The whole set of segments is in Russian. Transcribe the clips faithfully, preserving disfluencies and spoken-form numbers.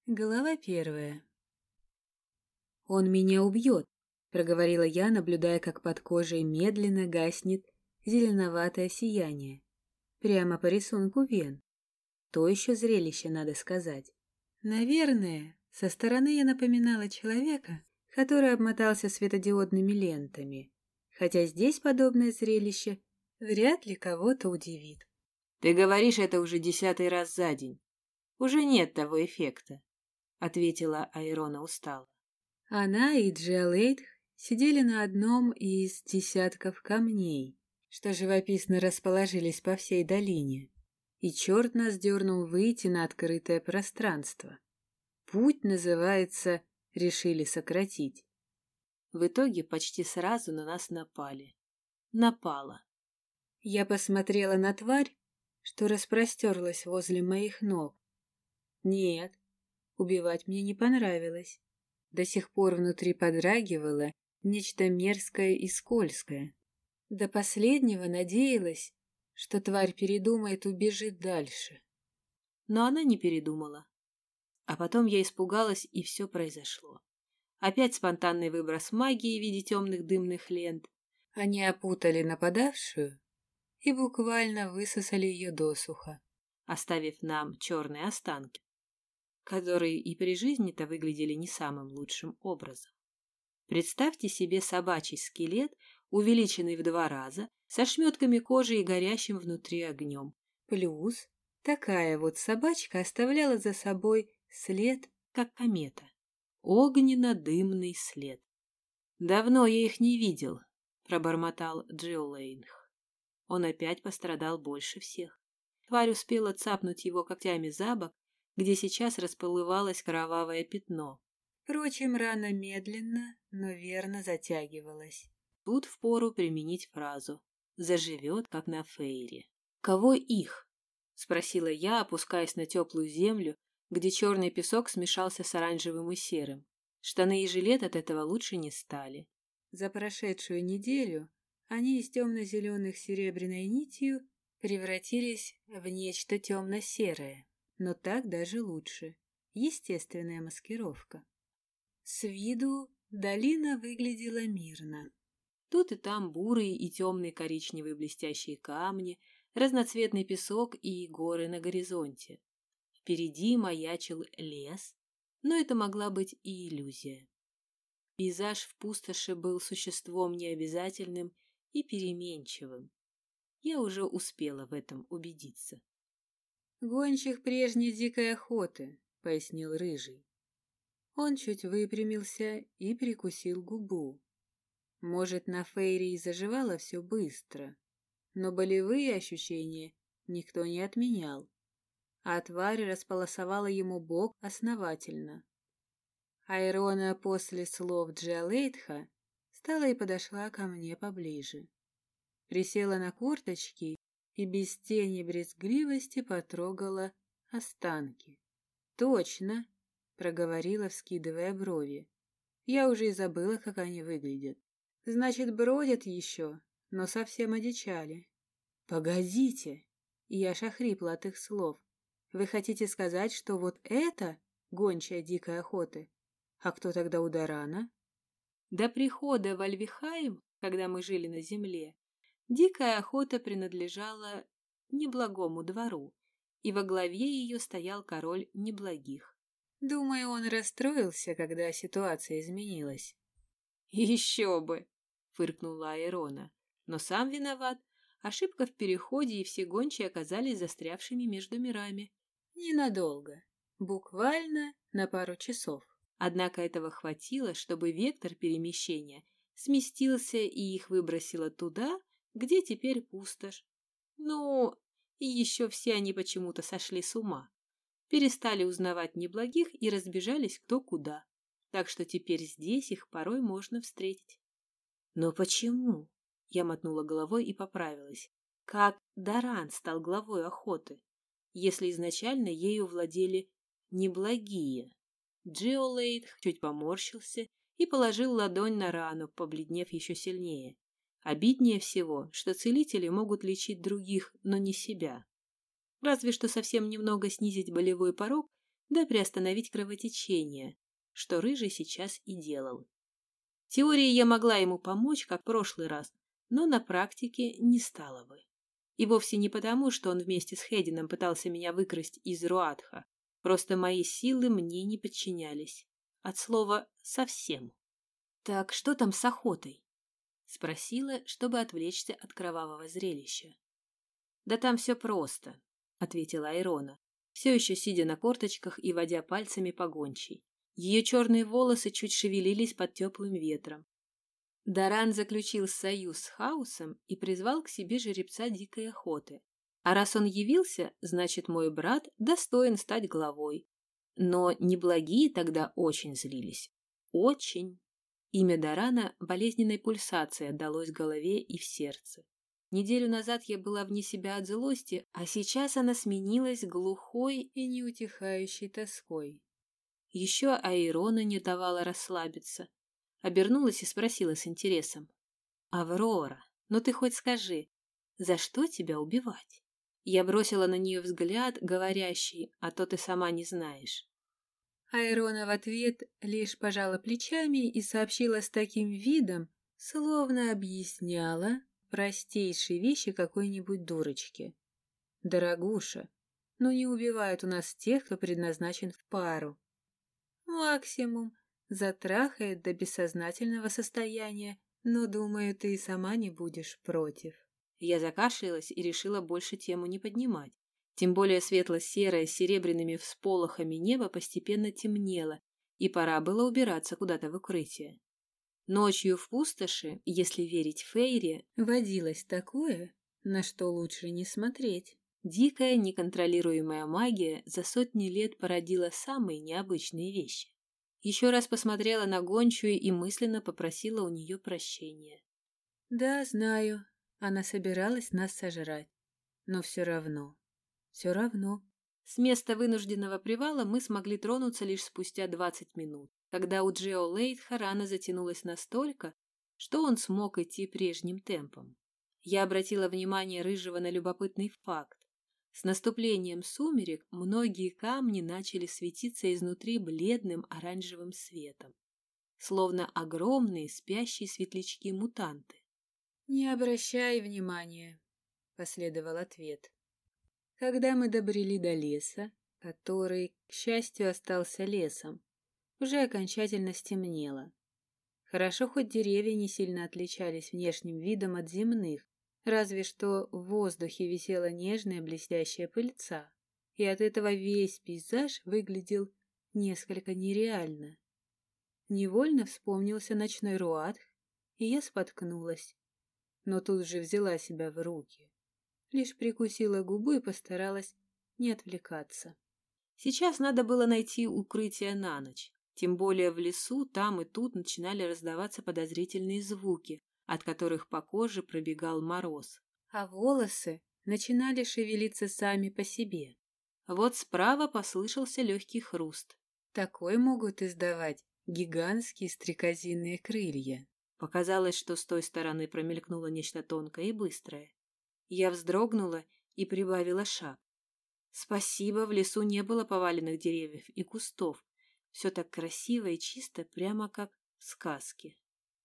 Глава первая. «Он меня убьет», — проговорила я, наблюдая, как под кожей медленно гаснет зеленоватое сияние. Прямо по рисунку вен. То еще зрелище, надо сказать. Наверное, со стороны я напоминала человека, который обмотался светодиодными лентами. Хотя здесь подобное зрелище вряд ли кого-то удивит. «Ты говоришь это уже десятый раз за день. Уже нет того эффекта», — ответила Айрона устало. Она и Джиалейд сидели на одном из десятков камней, что живописно расположились по всей долине, и черт нас дернул выйти на открытое пространство. Путь, называется, решили сократить. В итоге почти сразу на нас напали. Напала. Я посмотрела на тварь, что распростерлась возле моих ног. Нет, убивать мне не понравилось. До сих пор внутри подрагивало нечто мерзкое и скользкое. До последнего надеялась, что тварь передумает, убежит дальше. Но она не передумала. А потом я испугалась, и все произошло. Опять спонтанный выброс магии в виде темных дымных лент. Они опутали нападавшую и буквально высосали ее досуха, оставив нам черные останки, которые и при жизни-то выглядели не самым лучшим образом. Представьте себе собачий скелет, увеличенный в два раза, со шметками кожи и горящим внутри огнем. Плюс такая вот собачка оставляла за собой след, как комета. Огненно-дымный след. «Давно я их не видел», — пробормотал Джиолейнх. Он опять пострадал больше всех. Тварь успела цапнуть его когтями за бок, где сейчас расплывалось кровавое пятно. Впрочем, рана медленно, но верно затягивалась. Тут впору применить фразу «заживет, как на Фейре». «Кого их?» — спросила я, опускаясь на теплую землю, где черный песок смешался с оранжевым и серым. Штаны и жилет от этого лучше не стали. За прошедшую неделю они из темно-зеленых серебряной нитью превратились в нечто темно-серое, но так даже лучше. Естественная маскировка. С виду долина выглядела мирно. Тут и там бурые и темные коричневые блестящие камни, разноцветный песок и горы на горизонте. Впереди маячил лес, но это могла быть и иллюзия. Пейзаж в пустоши был существом необязательным и переменчивым. Я уже успела в этом убедиться. «Гонщик прежней дикой охоты», — пояснил Рыжий. Он чуть выпрямился и прикусил губу. Может, на Фейре и заживало все быстро, но болевые ощущения никто не отменял, а тварь располосовала ему бок основательно. Айрона после слов Джиалейтха встала и подошла ко мне поближе. Присела на корточки и без тени брезгливости потрогала останки. «Точно!» — проговорила, вскидывая брови. «Я уже и забыла, как они выглядят. Значит, бродят еще, но совсем одичали». «Погодите!» — и я охрипла от их слов. «Вы хотите сказать, что вот это гончая дикой охоты? А кто тогда у Дарана?» До прихода в Альвихайм, когда мы жили на земле, дикая охота принадлежала неблагому двору, и во главе ее стоял король неблагих. Думаю, он расстроился, когда ситуация изменилась. «Еще бы!» — фыркнула Айрона. «Но сам виноват. Ошибка в переходе, и все гончие оказались застрявшими между мирами». Ненадолго. Буквально на пару часов. Однако этого хватило, чтобы вектор перемещения сместился и их выбросило туда, где теперь пустошь. Ну, и еще все они почему-то сошли с ума. Перестали узнавать неблагих и разбежались кто куда. Так что теперь здесь их порой можно встретить. Но почему? Я мотнула головой и поправилась. Как Даран стал главой охоты, если изначально ею владели неблагие? Джиолейд чуть поморщился и положил ладонь на рану, побледнев еще сильнее. Обиднее всего, что целители могут лечить других, но не себя. Разве что совсем немного снизить болевой порог, да приостановить кровотечение, что Рыжий сейчас и делал. В теории я могла ему помочь, как в прошлый раз, но на практике не стала бы. И вовсе не потому, что он вместе с Хедином пытался меня выкрасть из Руатха. Просто мои силы мне не подчинялись. От слова «совсем». «Так что там с охотой?» — спросила, чтобы отвлечься от кровавого зрелища. «Да там все просто», — ответила Айрона, все еще сидя на корточках и водя пальцами по гончей. Ее черные волосы чуть шевелились под теплым ветром. Даран заключил союз с Хаосом и призвал к себе жеребца дикой охоты. А раз он явился, значит, мой брат достоин стать главой. Но неблагие тогда очень злились. Очень. Имя Дарана болезненной пульсацией отдалось в голове и в сердце. Неделю назад я была вне себя от злости, а сейчас она сменилась глухой и неутихающей тоской. Еще Айрона не давала расслабиться. Обернулась и спросила с интересом. «Аврора, ну ты хоть скажи, за что тебя убивать?» Я бросила на нее взгляд, говорящий, а то ты сама не знаешь. Айрона в ответ лишь пожала плечами и сообщила с таким видом, словно объясняла простейшие вещи какой-нибудь дурочке. «Дорогуша, ну не убивают у нас тех, кто предназначен в пару. Максимум затрахает до бессознательного состояния, но, думаю, ты и сама не будешь против». Я закашлялась и решила больше тему не поднимать. Тем более светло-серое с серебряными всполохами небо постепенно темнело, и пора было убираться куда-то в укрытие. Ночью в пустоши, если верить Фейре, водилось такое, на что лучше не смотреть. Дикая, неконтролируемая магия за сотни лет породила самые необычные вещи. Еще раз посмотрела на гончую и мысленно попросила у нее прощения. «Да, знаю, она собиралась нас сожрать, но все равно, все равно». С места вынужденного привала мы смогли тронуться лишь спустя двадцать минут, когда у Джео Лейтха рана затянулась настолько, что он смог идти прежним темпом. Я обратила внимание Рыжего на любопытный факт. С наступлением сумерек многие камни начали светиться изнутри бледным оранжевым светом, словно огромные спящие светлячки-мутанты. «Не обращай внимания», — последовал ответ. Когда мы добрели до леса, который, к счастью, остался лесом, уже окончательно стемнело. Хорошо, хоть деревья не сильно отличались внешним видом от земных, разве что в воздухе висела нежная блестящая пыльца, и от этого весь пейзаж выглядел несколько нереально. Невольно вспомнился ночной Руатх, и я споткнулась, но тут же взяла себя в руки. Лишь прикусила губу и постаралась не отвлекаться. Сейчас надо было найти укрытие на ночь. Тем более в лесу там и тут начинали раздаваться подозрительные звуки, от которых по коже пробегал мороз. А волосы начинали шевелиться сами по себе. Вот справа послышался легкий хруст. Такой могут издавать гигантские стрекозиные крылья. Показалось, что с той стороны промелькнуло нечто тонкое и быстрое. Я вздрогнула и прибавила шаг. Спасибо, в лесу не было поваленных деревьев и кустов. Все так красиво и чисто, прямо как в сказке.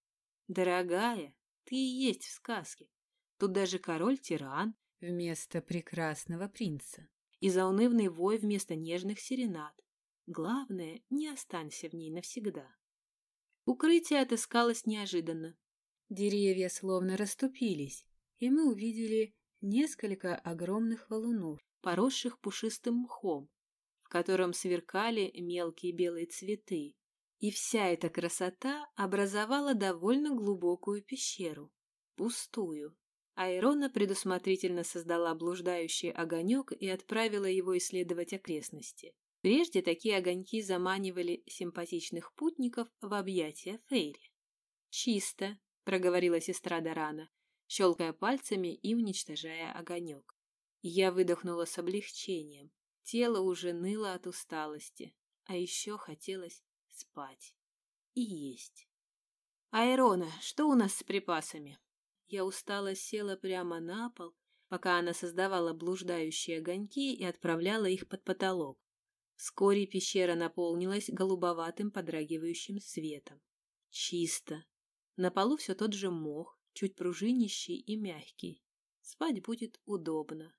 Дорогая, ты и есть в сказке. Тут даже король-тиран вместо прекрасного принца и заунывный вой вместо нежных серенад. Главное, не останься в ней навсегда. Укрытие отыскалось неожиданно. Деревья словно расступились, и мы увидели несколько огромных валунов, поросших пушистым мхом, в котором сверкали мелкие белые цветы, и вся эта красота образовала довольно глубокую пещеру, пустую. Айрона предусмотрительно создала блуждающий огонек и отправила его исследовать окрестности. Прежде такие огоньки заманивали симпатичных путников в объятия Фейри. «Чисто», — проговорила сестра Дарана, щелкая пальцами и уничтожая огонек. Я выдохнула с облегчением. Тело уже ныло от усталости, а еще хотелось спать и есть. «Айрона, что у нас с припасами?» Я устало села прямо на пол, пока она создавала блуждающие огоньки и отправляла их под потолок. Вскоре пещера наполнилась голубоватым подрагивающим светом. Чисто. На полу все тот же мох, чуть пружинищий и мягкий. Спать будет удобно.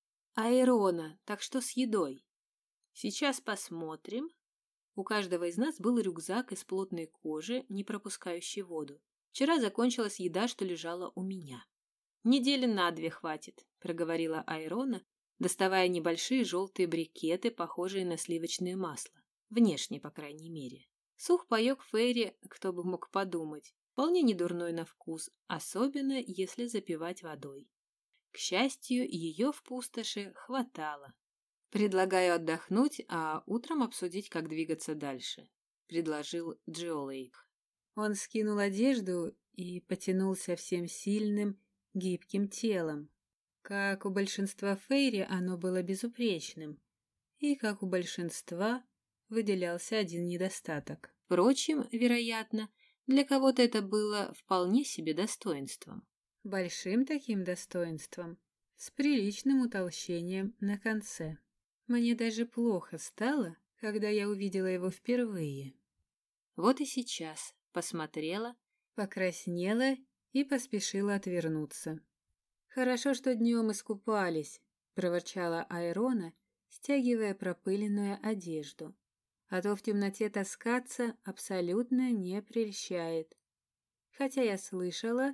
Аэрона, так что с едой? Сейчас посмотрим. У каждого из нас был рюкзак из плотной кожи, не пропускающий воду. Вчера закончилась еда, что лежала у меня. Недели на две хватит, проговорила Аэрона, доставая небольшие желтые брикеты, похожие на сливочное масло. Внешне, по крайней мере. Сухпайок Фейри, кто бы мог подумать, вполне недурной на вкус, особенно если запивать водой. К счастью, ее в пустоши хватало. «Предлагаю отдохнуть, а утром обсудить, как двигаться дальше», — предложил Джиолейд. Он скинул одежду и потянулся всем сильным, гибким телом. Как у большинства фейри, оно было безупречным, и, как у большинства, выделялся один недостаток. Впрочем, вероятно, для кого-то это было вполне себе достоинством. Большим таким достоинством, с приличным утолщением на конце. Мне даже плохо стало, когда я увидела его впервые. Вот и сейчас посмотрела, покраснела и поспешила отвернуться. «Хорошо, что днем искупались», — проворчала Аэрона, стягивая пропыленную одежду. «А то в темноте таскаться абсолютно не прельщает. Хотя я слышала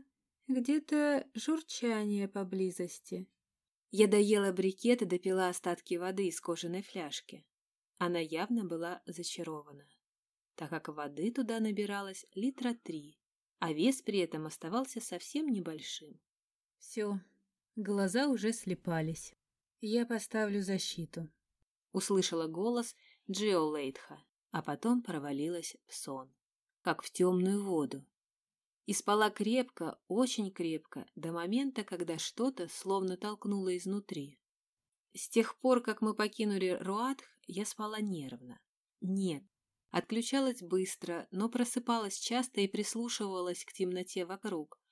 где-то журчание поблизости». Я доела брикет и допила остатки воды из кожаной фляжки. Она явно была зачарована, так как воды туда набиралось литра три, а вес при этом оставался совсем небольшим. «Все, глаза уже слепались. Я поставлю защиту», — услышала голос Джиолейдха, а потом провалилась в сон, как в темную воду. И спала крепко, очень крепко, до момента, когда что-то словно толкнуло изнутри. С тех пор, как мы покинули Руатх, я спала нервно. Нет, отключалась быстро, но просыпалась часто и прислушивалась к темноте вокруг,